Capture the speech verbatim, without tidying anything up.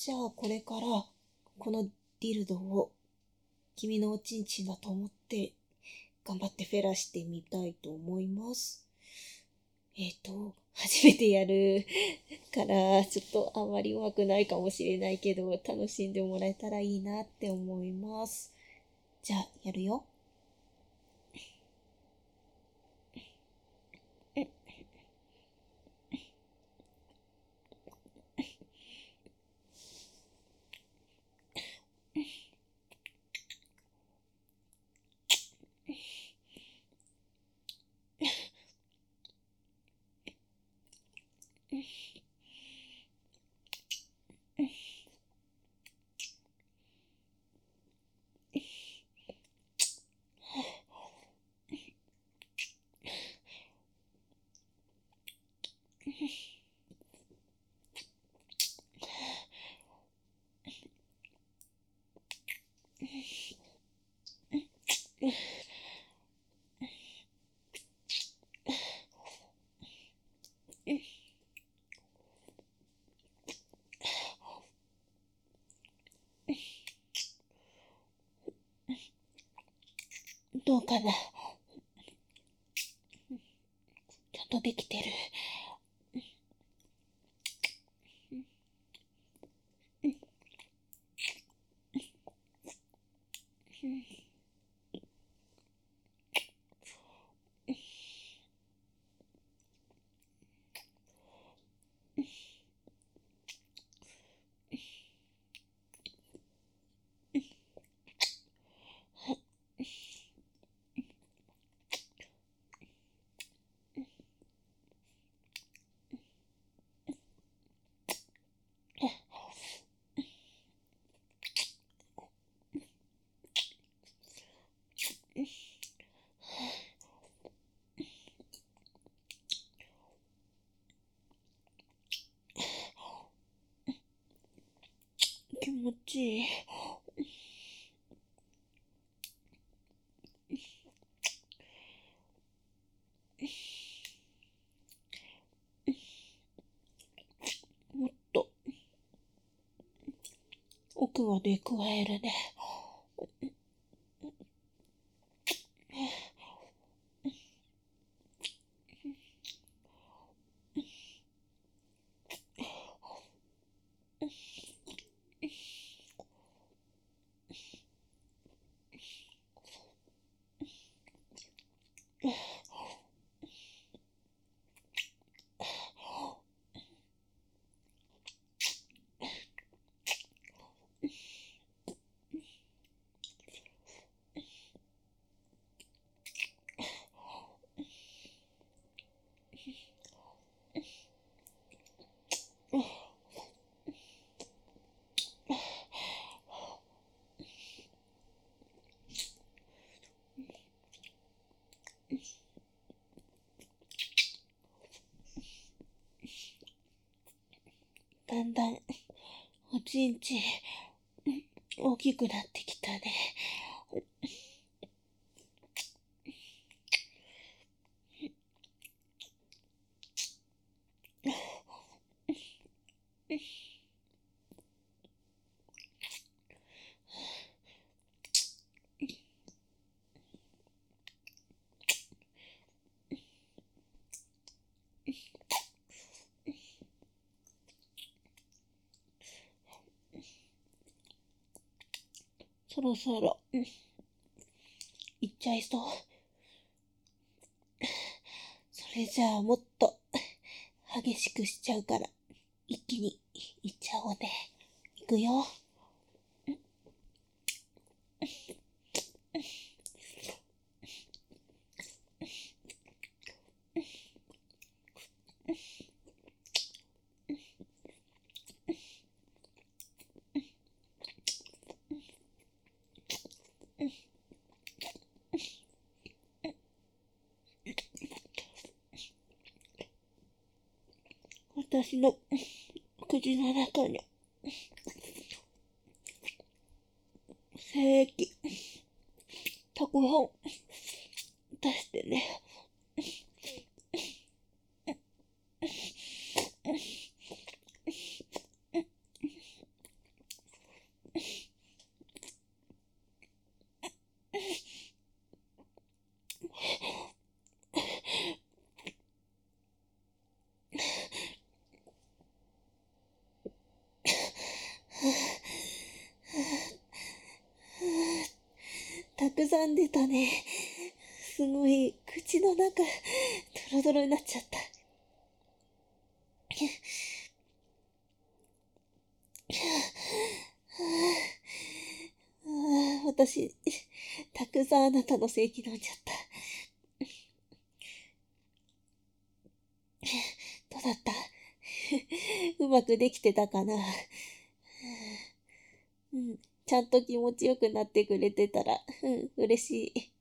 じゃあこれからこのディルドを君のおちんちんだと思って頑張ってフェラしてみたいと思います。えっと、初めてやるからちょっとあんまり上手くないかもしれないけど楽しんでもらえたらいいなって思います。じゃあやるよ。どうかな。ちゃんとできてる。気持ちいい。もっと奥まで加えるね。だんだんおちんちん大きくなってきたね。そろそろいっちゃいそう。それじゃあもっと激しくしちゃうから一気にいっちゃおうね。いくよ。私の口の中に精液たくさん出してね。 くさんでたね。すごい、口の中、ドロドロになっちゃった。ああ、私、たくさんあなたの正気飲んじゃった。どうだったうまくできてたかな。うん、ちゃんと気持ちよくなってくれてたら、うん、嬉しい。